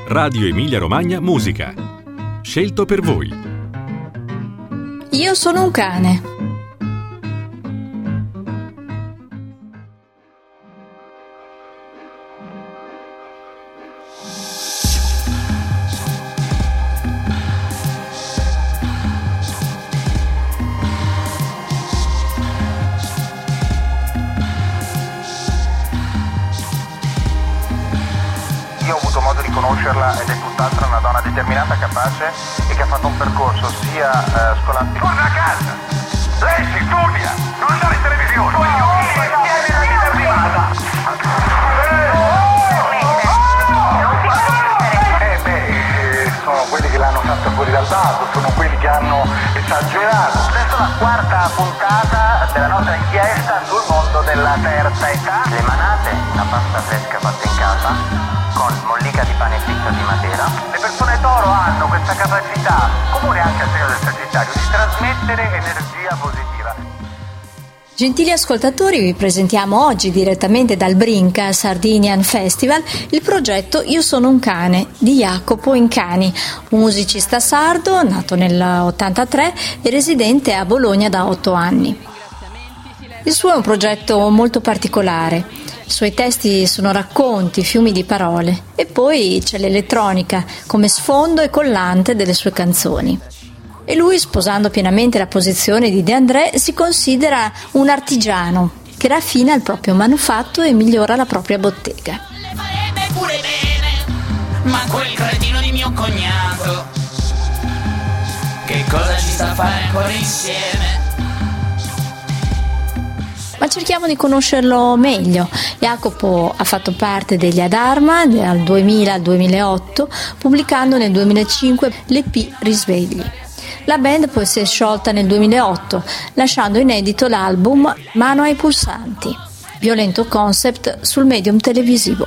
Radio Emilia Romagna Musica. Scelto per voi. Io sono un cane. Io ho avuto modo di conoscerla ed è tutt'altro una donna determinata, capace e che ha fatto un percorso sia scolastico. Torna a casa! Lei si studia! Non andare in televisione! Sono quelli che l'hanno fatta fuori dal vaso, sono quelli che hanno esagerato. Adesso la quarta puntata della nostra inchiesta sul mondo della terza età. Le manate, la pasta fresca fatta in casa, con mollica di pane fritto di Matera. Le persone d'oro hanno questa capacità, comune anche al segno del Sagittario, di trasmettere energia positiva. Gentili ascoltatori, vi presentiamo oggi direttamente dal Brinca Sardinian Festival il progetto Io sono un cane di Jacopo Incani, un musicista sardo nato nel 83 e residente a Bologna da 8 anni. Il suo è un progetto molto particolare. I suoi testi sono racconti, fiumi di parole e poi c'è l'elettronica come sfondo e collante delle sue canzoni. E lui, sposando pienamente la posizione di De André, si considera un artigiano che raffina il proprio manufatto e migliora la propria bottega. Le farebbe pure bene, ma quel cretino di mio cognato, che cosa ci sta a fare ancora insieme? Ma cerchiamo di conoscerlo meglio. Jacopo ha fatto parte degli Adharma dal 2000 al 2008, pubblicando nel 2005 l'EP Risvegli. La band poi si è sciolta nel 2008, lasciando inedito l'album Mano ai pulsanti, violento concept sul medium televisivo.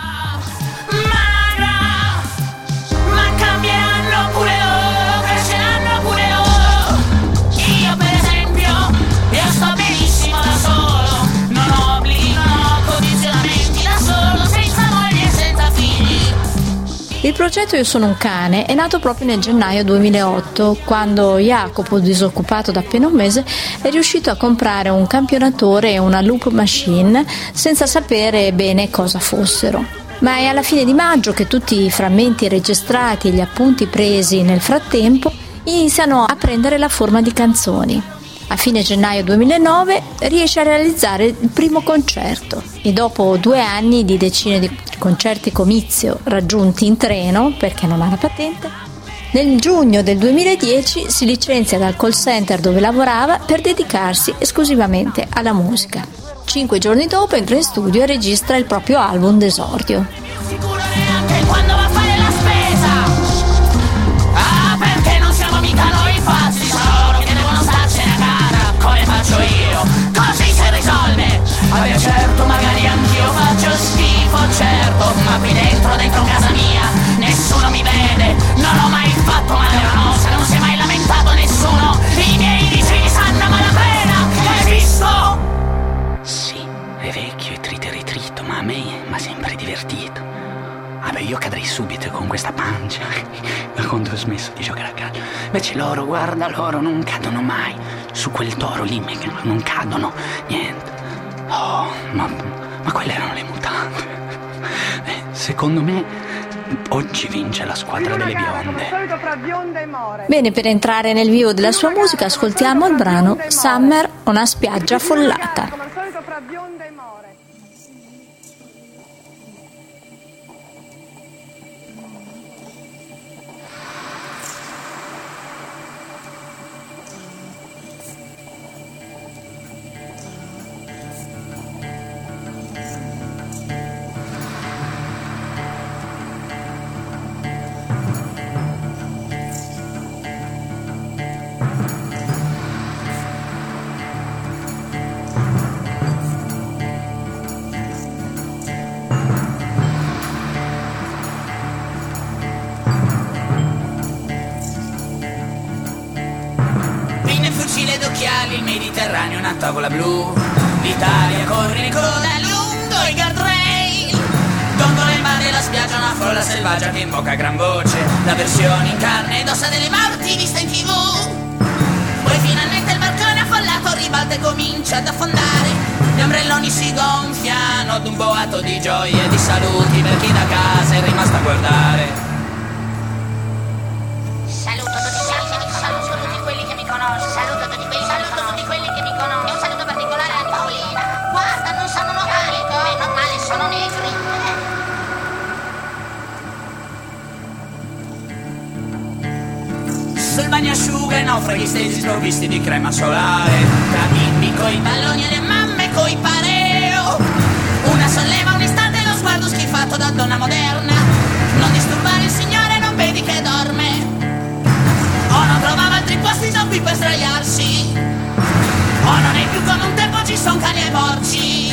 Il progetto Io sono un cane è nato proprio nel gennaio 2008, quando Jacopo, disoccupato da appena un mese, è riuscito a comprare un campionatore e una loop machine senza sapere bene cosa fossero. Ma è alla fine di maggio che tutti i frammenti registrati e gli appunti presi nel frattempo iniziano a prendere la forma di canzoni. A fine gennaio 2009 riesce a realizzare il primo concerto e dopo 2 anni di decine di concerti comizio raggiunti in treno perché non ha la patente, nel giugno del 2010 si licenzia dal call center dove lavorava per dedicarsi esclusivamente alla musica. 5 giorni dopo entra in studio e registra il proprio album d'esordio. Sicuro neanche quando va a fare la spesa. Ah, perché non siamo mica noi pazzi, solo che devono starsene a cara. Come faccio io? Così si risolve. Vabbè certo, magari anch'io faccio schifo, certo, ma qui dentro casa mia nessuno mi vede. Non ho mai fatto male a una mosca, non si è mai lamentato nessuno. I miei vicini sanno a malapena che esisto. Sì, è vecchio e trito e ritrito, ma a me mi ha sempre divertito. Vabbè, io cadrei subito con questa pancia da quando ho smesso di giocare a calcio. Invece loro, guarda, loro non cadono mai. Su quel toro lì non cadono, niente. Oh, ma quelle erano le mutande. Secondo me oggi vince la squadra delle bionde. Bene, per entrare nel vivo della sua musica ascoltiamo il brano Summer, una spiaggia affollata. Fucile d'occhiali, il Mediterraneo, una tavola blu. L'Italia corre in coda lungo i guardrail. Dondolo il mare, la spiaggia, una folla la selvaggia che invoca a gran voce la versione in carne ed ossa delle morti vista in TV. Poi finalmente il balcone affollato ribalta e comincia ad affondare. Gli ombrelloni si gonfiano ad un boato di gioie e di saluti per chi da casa è rimasto a guardare. Saluto tutti quelli che mi conoscono, saluto tutti quelli che mi conoscono. E un saluto particolare a Paolina. Guarda, non sono normali, meno male sono negri. Sul bagnasciuga i naufraghi stesi sprovvisti di crema solare, tra bimbi coi palloni e le mamme coi pareo. Una solleva un istante lo sguardo schifato da donna moderna. Non disturbare il signore, non vedi che dorme. O non trovava altri posti qui per sdraiarsi, o non è più come un tempo, ci son cani e porci.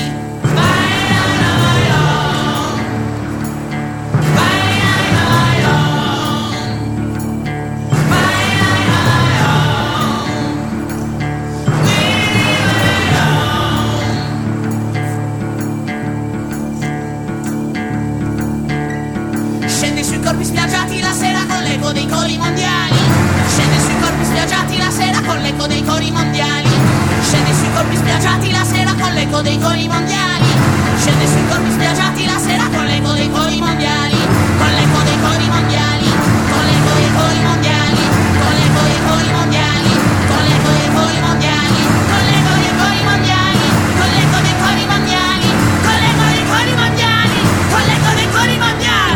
Scende sui corpi spiaggiati la sera con l'eco dei cori mondiali. Scende sui corpi spiaggiati la sera con l'eco dei cori mondiali. Scende sui corpi spiaggiati la sera con l'eco dei cori mondiali. Scende sui corpi spiaggiati la sera con l'eco dei cori mondiali. Con l'eco dei cori mondiali. Con l'eco dei cori mondiali. Con l'eco dei cori mondiali. Con l'eco dei cori mondiali. Con l'eco dei cori mondiali. Con l'eco dei cori mondiali. Con l'eco dei cori mondiali. Con l'eco dei cori mondiali.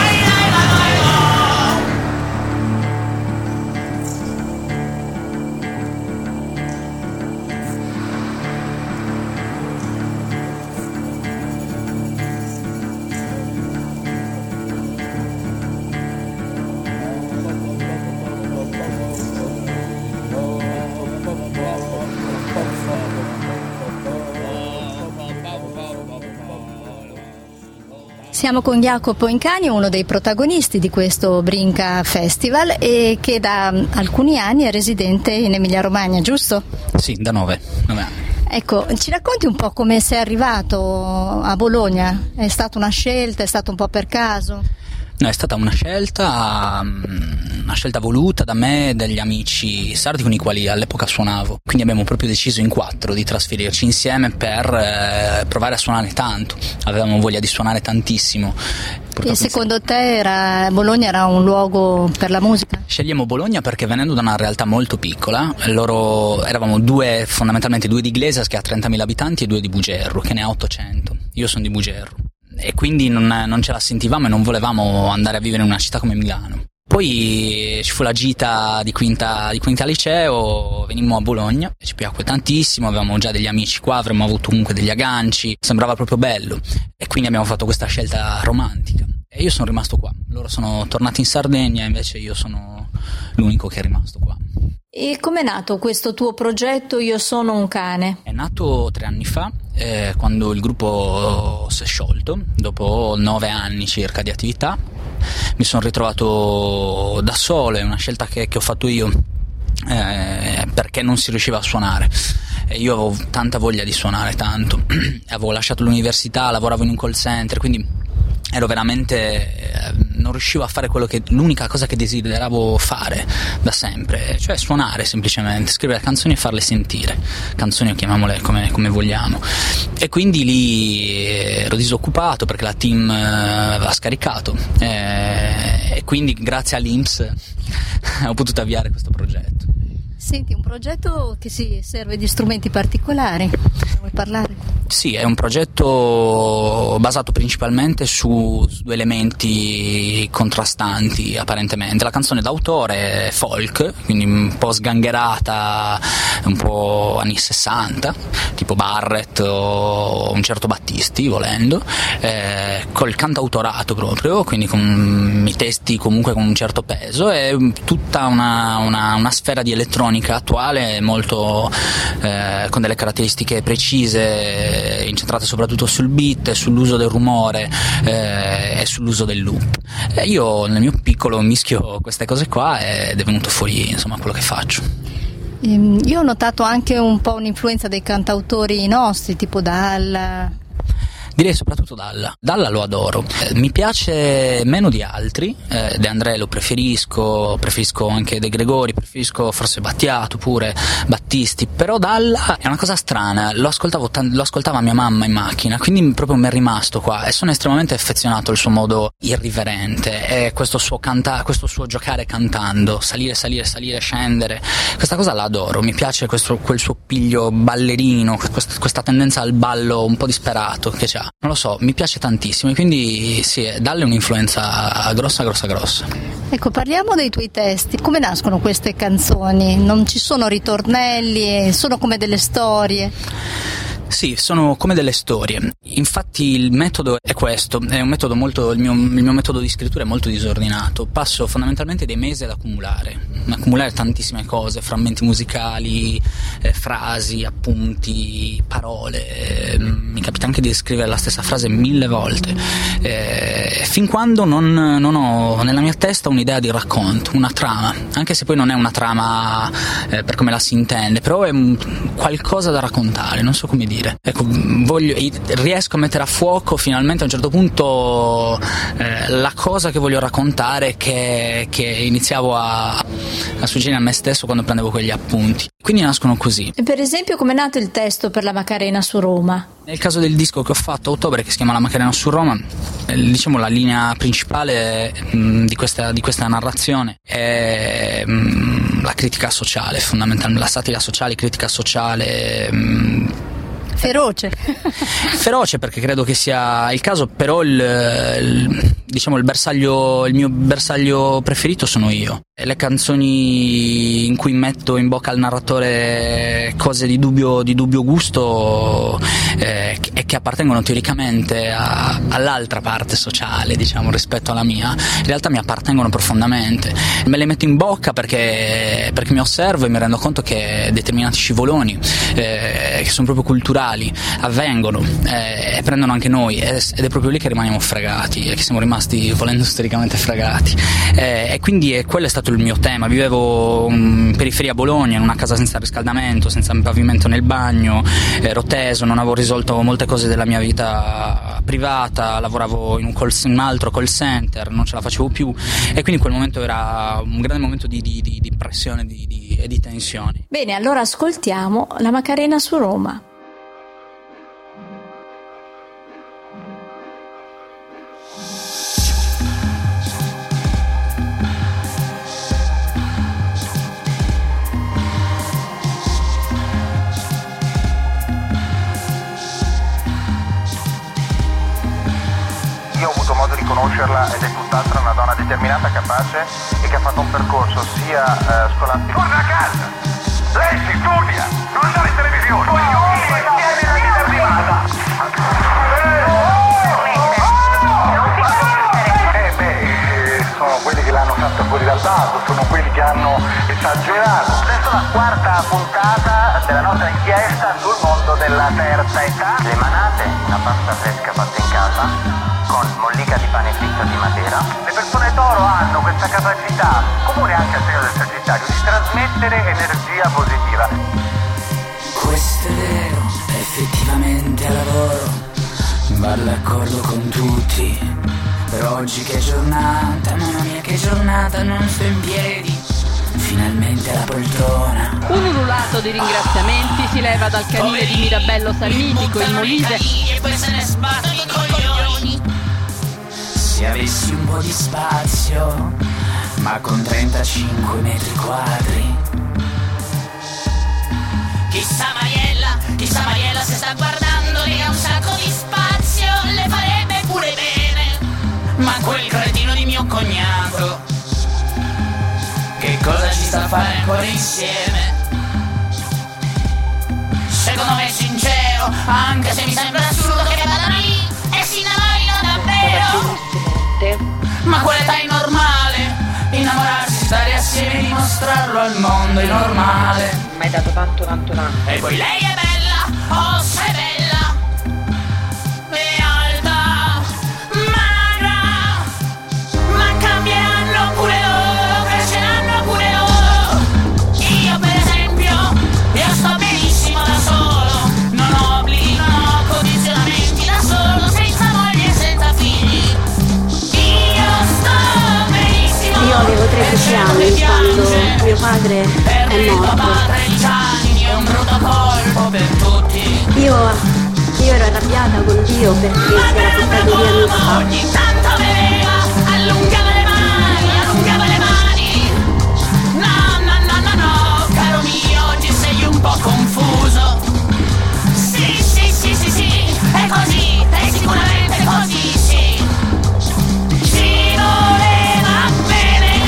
Siamo con Jacopo Incani, uno dei protagonisti di questo Brinca Festival e che da alcuni anni è residente in Emilia-Romagna, giusto? Sì, da 9 anni. Ecco, ci racconti un po' come sei arrivato a Bologna? È stata una scelta, è stato un po' per caso? No, è stata una scelta voluta da me e dagli amici sardi con i quali all'epoca suonavo. Quindi abbiamo proprio deciso in 4 di trasferirci insieme per provare a suonare tanto. Avevamo voglia di suonare tantissimo. E secondo te Bologna era un luogo per la musica? Scegliamo Bologna perché venendo da una realtà molto piccola, eravamo fondamentalmente due di Iglesias che ha 30.000 abitanti e 2 di Bugerru che ne ha 800. Io sono di Bugerru. E quindi non ce la sentivamo e non volevamo andare a vivere in una città come Milano. Poi ci fu la gita di quinta liceo, venimmo a Bologna, ci piacque tantissimo, avevamo già degli amici qua, avremmo avuto comunque degli agganci, sembrava proprio bello e quindi abbiamo fatto questa scelta romantica. E io sono rimasto qua, loro sono tornati in Sardegna, invece io sono l'unico che è rimasto qua. E com'è nato questo tuo progetto Io sono un cane? È nato 3 anni fa, quando il gruppo si è sciolto, dopo 9 anni circa di attività. Mi sono ritrovato da solo, è una scelta che ho fatto io, perché non si riusciva a suonare. Io avevo tanta voglia di suonare, tanto. Avevo lasciato l'università, lavoravo in un call center, quindi ero veramente non riuscivo a fare l'unica cosa che desideravo fare da sempre, cioè suonare semplicemente, scrivere canzoni e farle sentire, canzoni o chiamiamole come vogliamo. E quindi lì ero disoccupato perché la team aveva scaricato e quindi grazie all'INPS ho potuto avviare questo progetto. Senti, un progetto che si serve di strumenti particolari, vuoi parlare? Sì, è un progetto basato principalmente su 2 elementi contrastanti apparentemente. La canzone d'autore è folk, quindi un po' sgangherata, un po' anni 60, tipo Barrett o un certo Battisti volendo, col cantautorato proprio, quindi con i testi comunque con un certo peso e tutta una sfera di elettronica attuale molto con delle caratteristiche precise, incentrate soprattutto sul beat, sull'uso del rumore e sull'uso del loop. E io nel mio piccolo mischio queste cose qua ed è venuto fuori insomma quello che faccio. Io ho notato anche un po' un'influenza dei cantautori nostri, tipo Dalla. Direi soprattutto Dalla lo adoro, mi piace meno di altri, De André lo preferisco anche De Gregori, preferisco forse Battiato pure, Battisti, però Dalla è una cosa strana, lo ascoltava mia mamma in macchina, quindi proprio mi è rimasto qua e sono estremamente affezionato al suo modo irriverente e questo suo giocare cantando, salire, scendere, questa cosa la adoro, mi piace quel suo piglio ballerino, questa tendenza al ballo un po' disperato che c'ha. Non lo so, mi piace tantissimo e quindi sì, Dalle è un'influenza grossa. Ecco, parliamo dei tuoi testi. Come nascono queste canzoni? Non ci sono ritornelli, sono come delle storie? Sì, sono come delle storie. Infatti il metodo è questo, è un metodo il mio metodo di scrittura è molto disordinato. Passo fondamentalmente dei mesi ad accumulare tantissime cose, frammenti musicali, frasi, appunti, parole. Mi capita anche di scrivere la stessa frase 1000 volte, fin quando non ho nella mia testa un'idea di racconto, una trama, anche se poi non è una trama per come la si intende, però è qualcosa da raccontare, non so come dire. Ecco, riesco a mettere a fuoco finalmente a un certo punto la cosa che voglio raccontare, che iniziavo a suggerire a me stesso quando prendevo quegli appunti. Quindi nascono così. E per esempio, come è nato il testo per La Macarena su Roma? Nel caso del disco che ho fatto a ottobre, che si chiama La Macarena su Roma, diciamo la linea principale di questa narrazione è la critica sociale, fondamentalmente la satira sociale, critica sociale. Feroce, perché credo che sia il caso, però il mio bersaglio preferito sono io. E le canzoni in cui metto in bocca al narratore cose di dubbio gusto e che appartengono teoricamente all'altra parte sociale, diciamo, rispetto alla mia, in realtà mi appartengono profondamente. Me le metto in bocca perché mi osservo e mi rendo conto che determinati scivoloni che sono proprio culturali avvengono e prendono anche noi, ed è proprio lì che rimaniamo fregati e che siamo rimasti volendo storicamente fregati, e quindi quello è stato il mio tema. Vivevo in periferia a Bologna, in una casa senza riscaldamento, senza pavimento nel bagno, ero teso, non avevo risolto molte cose della mia vita privata, lavoravo in un altro call center, non ce la facevo più, e quindi quel momento era un grande momento di pressione e di tensione. Bene, allora ascoltiamo La Macarena su Roma. Io ho avuto modo di conoscerla ed è tutt'altro una donna determinata, capace e che ha fatto un percorso sia scolastico. Torna a casa! Lei si studia! Non andare in televisione! Tieni la chitarra privata! Sono quelli che l'hanno fatta fuori dal vaso, sono quelli che hanno esagerato. Adesso la quarta puntata della nostra inchiesta sul mondo della terza età. Le manate, una pasta fresca fatta in casa, con mollica di pane fritto di Matera. Le persone d'oro hanno questa capacità, comune anche al segno del Sagittario, di trasmettere energia positiva. Questo è vero, effettivamente a lavoro va d'accordo con tutti. Per oggi che giornata, mamma mia che giornata, non sto in piedi, finalmente la poltrona. Un ululato di ringraziamenti si leva dal canile di Mirabello Sannitico in Molise. E poi se ne sbattono i coglioni. Se avessi un po' di spazio, ma con 35 metri quadri. Chissà Mariella se sta guardando, lei ha un sacco di spazio, le farebbe pure bene. Ma quel cretino di mio cognato, Che cosa ci sta a fare ancora insieme? secondo me è sincero, anche se mi sembra assurdo che vadano lì e si innamorino davvero. Ma quell'età è normale, innamorarsi, stare assieme e dimostrarlo al mondo è normale. Mi hai dato tanto. E poi lei è bella, oh se è bella, è alta, magra, ma cambieranno pure loro, cresceranno pure loro. Io per esempio, io sto benissimo da solo, non ho obblighi, non ho condizionamenti, da solo mio padre è morto. È un brutto colpo per tutti. Io ero arrabbiata con Dio perché si era portato via mio papà. Ogni tanto beveva, allungava le mani. No, caro mio, oggi sei un po' confuso. Sì, è così, è sicuramente così, sì. Ci voleva bene,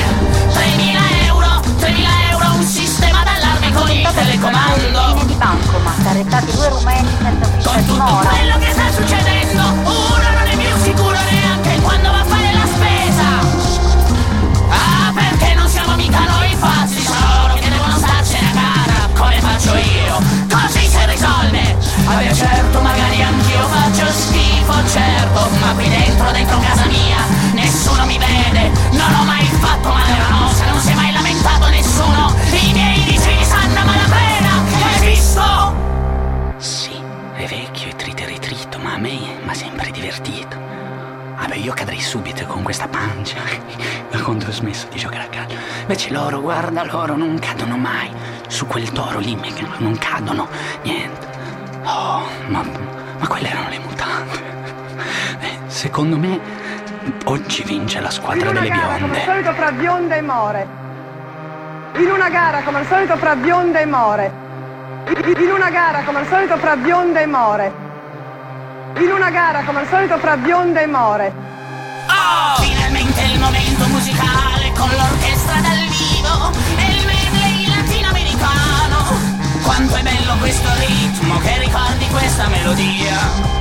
3.000 euro, un sistema d'allarme con il telecomando. Di bancomat, arrestati 2 rumeni senza ficha Con tutto dimora. quello che sta succedendo, uno non è più sicuro neanche quando va a fare la spesa. Ah, perché non siamo mica noi pazzi, sono che devono starcene a cara, come faccio io, così si risolve. Vabbè certo, magari anch'io faccio schifo, certo, ma qui dentro casa mia, nessuno mi vede, non ho mai fatto male alla nostra, non si è mai lamentato nessuno, i miei vicini sanno a malapena che esisto. Sì, è vecchio e ritrito, ma a me mi ha sempre divertito. Vabbè, io cadrei subito con questa pancia da quando ho smesso di giocare a calcio. Invece loro, guarda, loro non cadono mai. Su quel toro lì non cadono, niente. Oh, ma quelle erano le mutande. Secondo me oggi vince la squadra delle bionde. Come al solito fra bionde e more. In una gara come al solito fra bionde e more. In una gara come al solito fra bionde e more. In una gara come al solito fra bionde e more. Oh, finalmente il momento musicale con l'orchestra dal vivo e il medley latinoamericano. Quanto è bello questo ritmo che ricordi questa melodia.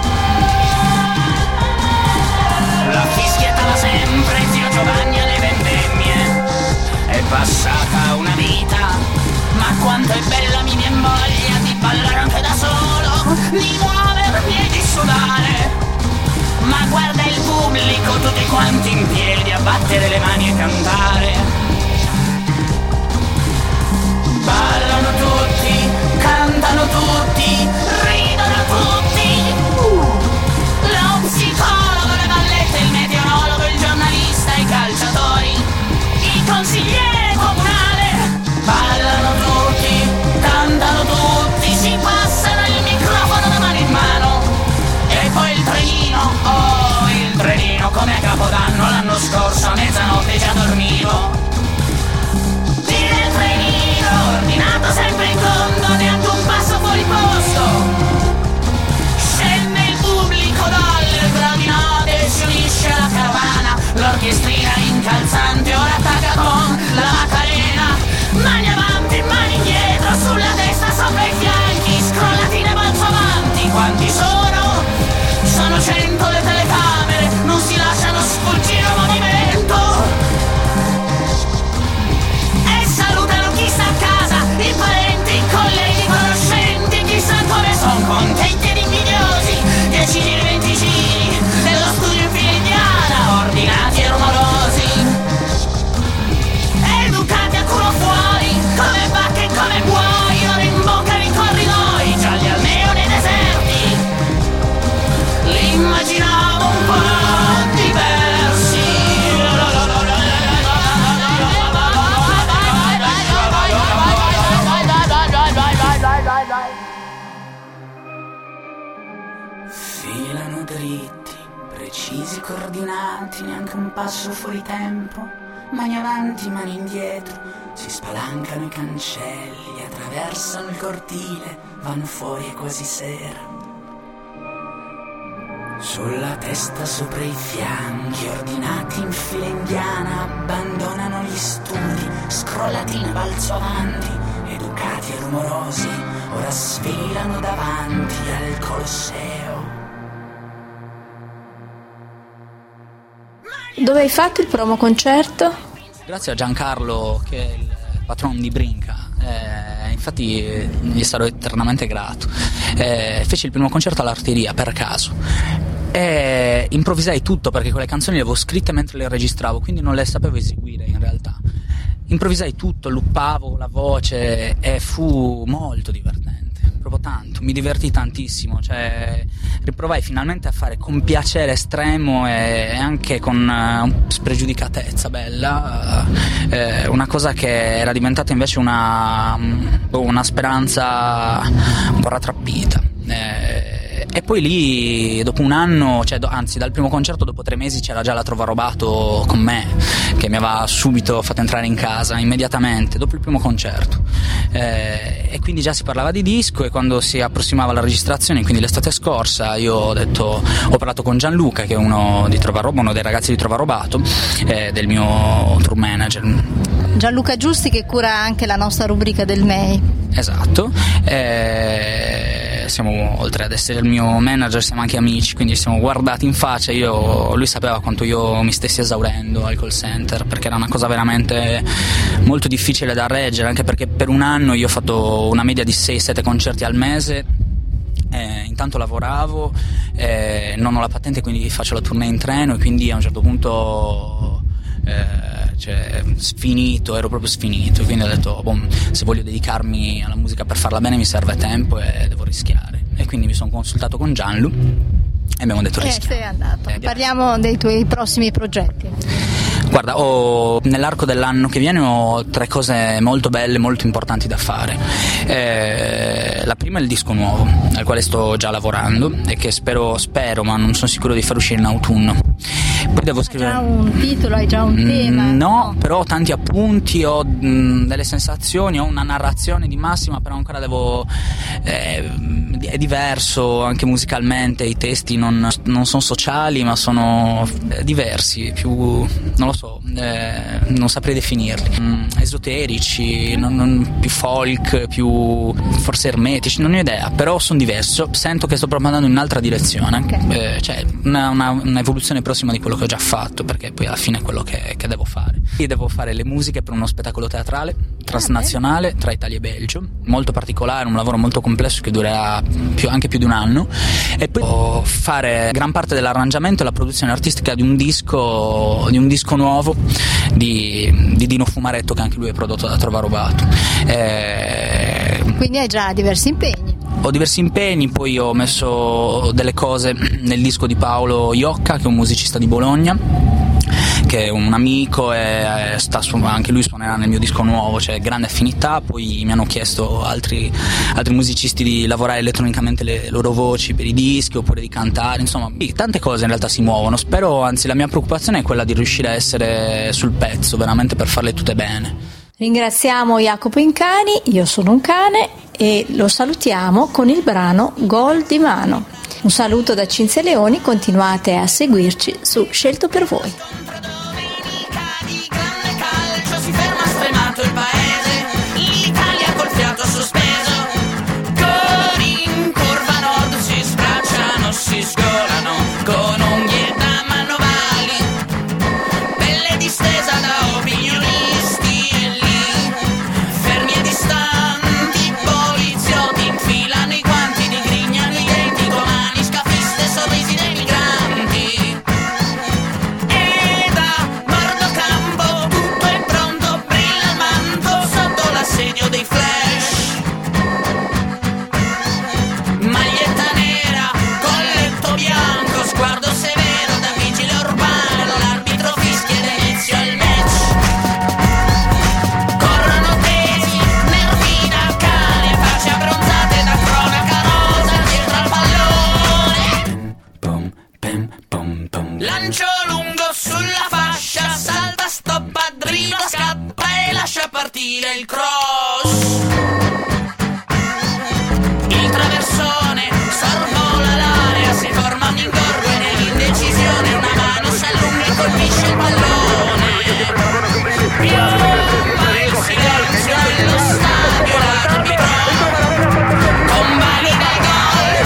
La fischiettava sempre zio Giovanni alle vendemmie. È passata una vita, ma quanto è bella mi viene voglia di ballare anche da solo, di muovermi e di sudare. Ma guarda il pubblico, tutti quanti in piedi a battere le mani e cantare. Ballano tutti, cantano tutti, ridono tutti. Lo psicologo, le ballette, il meteorologo, il giornalista, i calciatori, il consigliere comunale. Ballano tutti, cantano tutti, si passano il microfono da mano in mano. E poi il trenino, oh il trenino, come a Capodanno l'anno scorso a mezzanotte già dormivo. Tira il trenino, ordinato sempre in tondo, neanche un passo fuori posto. Scende il pubblico dalle gradinate, si unisce alla caravana, l'orchestrina incalzante ora attacca con la Macarena. Mani avanti, mani indietro, sulla destra, sopra i fianchi, scrollatine balzo avanti. Quanti sono? Sono 100 le telecamere, non si lasciano sfuggire un movimento. E salutano chi sta a casa, i parenti, i colleghi, i conoscenti, chissà come son contenti ed invidiosi. 10 giri, 20 giri, dello studio in fila indiana, ordinati e rumorosi. Educati a culo fuori, come vacche e come buoi, ora imboccano i corridoi, gialli al neo nei deserti. Li immaginavo un po' diversi. Filano dritti, precisi, coordinati, neanche un passo fuori tempo. Mani avanti, mani indietro, si spalancano i cancelli, attraversano il cortile, vanno fuori è quasi sera. Sulla testa, sopra i fianchi, ordinati in fila indiana, abbandonano gli studi, scrollati in balzo avanti, educati e rumorosi, ora sfilano davanti al Colosseo. Dove hai fatto il promo concerto? Grazie a Giancarlo, che è il patrono di Brinca. Infatti gli sarò eternamente grato. Feci il primo concerto all'Arteria per caso e improvvisai tutto, perché quelle canzoni le avevo scritte mentre le registravo, quindi non le sapevo eseguire in realtà. Improvvisai tutto, luppavo la voce e fu molto divertente, proprio tanto, mi divertì tantissimo, cioè riprovai finalmente a fare con piacere estremo e anche con spregiudicatezza bella una cosa che era diventata invece una speranza un po' rattrappita. E poi lì dopo un anno, cioè anzi dal primo concerto dopo 3 mesi c'era già la Trovarobato con me, che mi aveva subito fatto entrare in casa immediatamente dopo il primo concerto, e quindi già si parlava di disco. E quando si approssimava la registrazione, quindi l'estate scorsa, io ho parlato con Gianluca, che è uno dei ragazzi di Trovarobato, del mio tour manager, Gianluca Giusti, che cura anche la nostra rubrica del MEI. Esatto. Siamo, oltre ad essere il mio manager, siamo anche amici, quindi ci siamo guardati in faccia. Lui sapeva quanto io mi stessi esaurendo al call center, perché era una cosa veramente molto difficile da reggere, anche perché per un anno io ho fatto una media di 6-7 concerti al mese. Intanto lavoravo, non ho la patente, quindi faccio la tournée in treno, e quindi a un certo punto ero proprio sfinito, quindi ho detto se voglio dedicarmi alla musica per farla bene mi serve tempo e devo rischiare, e quindi mi sono consultato con Gianlu e abbiamo detto rischiamo. Sei andato. Parliamo dei tuoi prossimi progetti. Guarda, nell'arco dell'anno che viene ho 3 cose molto belle, molto importanti da fare. La prima è il disco nuovo, al quale sto già lavorando e che spero, ma non sono sicuro di far uscire in autunno. Poi devo scrivere. Hai già un titolo, hai già un tema? No, però ho tanti appunti, ho delle sensazioni, ho una narrazione di massima, però ancora è diverso anche musicalmente, i testi non sono sociali, ma sono diversi, più non lo so, non saprei definirli, esoterici, più folk, più forse ermetici, non ho idea, però sono diverso, sento che sto proprio andando in un'altra direzione, okay. Cioè una evoluzione prossima di quello che ho già fatto, perché poi alla fine è quello che devo fare. Io devo fare le musiche per uno spettacolo teatrale transnazionale tra Italia e Belgio, molto particolare, un lavoro molto complesso che durerà anche più di un anno, e poi fare gran parte dell'arrangiamento e la produzione artistica di un disco nuovo di Dino Fumaretto, che anche lui è prodotto da Trovarobato. Quindi hai già diversi impegni. Ho diversi impegni, poi ho messo delle cose nel disco di Paolo Iocca, che è un musicista di Bologna, che è un amico, e anche lui suonerà nel mio disco nuovo, c'è grande affinità. Poi mi hanno chiesto altri musicisti di lavorare elettronicamente le loro voci per i dischi, oppure di cantare, insomma tante cose in realtà si muovono. Spero, anzi la mia preoccupazione è quella di riuscire a essere sul pezzo veramente per farle tutte bene. Ringraziamo Jacopo Incani, io sono un cane, e lo salutiamo con il brano Gol di mano. Un saluto da Cinzia Leoni, continuate a seguirci su Scelto per voi. Si ferma stremato il paese, l'Italia col fiato sospeso, cori in curva nord si sbracciano, si scolano con unghie da manovali, pelle distesa da opinionisti, e lì fermi e distanti poliziotti infilano i guanti, digrignano i denti, domani scafiste sorrisi dei migranti. E da Mordocampo tutto è pronto, brilla il manto sotto l'assedio dei flash, maglietta nera, colletto bianco, sguardo severo da vigile urbano, l'arbitro fischia ed inizia il match. Corrono tesi, nervi da cane, facce abbronzate da cronaca rosa dietro al pallone. Lancio lungo sulla fascia, salta, stoppa, dribbla, scappa e lascia partire il cross. Il traversone sorvola l'area, si forma un ingorgo e nell'indecisione una mano si allunga e colpisce il pallone. Piomba il silenzio dello stadio, l'arbitro convalida il gol.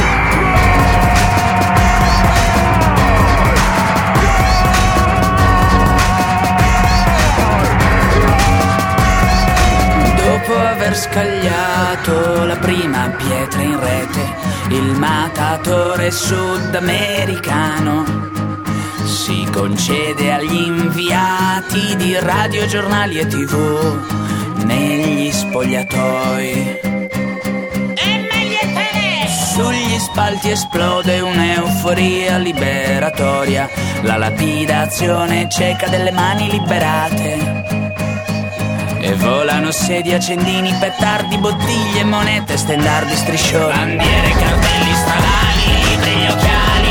Dopo aver scagliato la prima pietra in rete, il matatore sudamericano si concede agli inviati di radio, giornali e TV negli spogliatoi. E maglietta sugli spalti esplode un'euforia liberatoria, la lapidazione cieca delle mani liberate. E volano sedie, accendini, petardi, bottiglie, monete, stendardi, striscioni, bandiere, cartelli, stradali, libri, gli occhiali,